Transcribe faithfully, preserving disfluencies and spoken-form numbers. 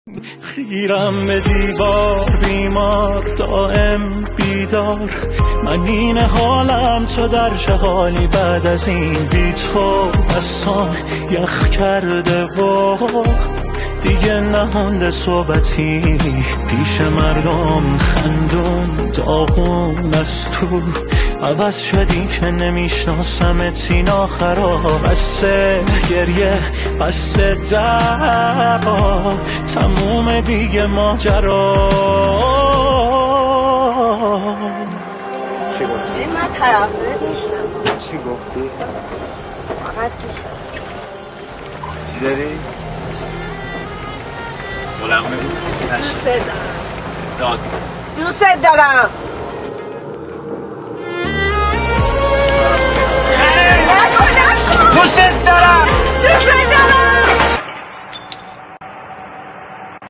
خیرم به دیوار بیمار دائم بیدار، من این حالم تو در چه حالی بعد از این بی تو بسان یخ کرده و دیگه نمونده صحبتی پیش مردم خندون داغون از تو عوض شدی که نمیشناسمت این آخرا بسه گریه بسه دعوا تموم دیگه ماجرا. چی گفتی؟ من طرفدارت نیستم. چی گفتی؟ فقط دوست دارم. چی داری؟ بلند بگو. دوست دارم. داد دوست دارم. دوست دارم.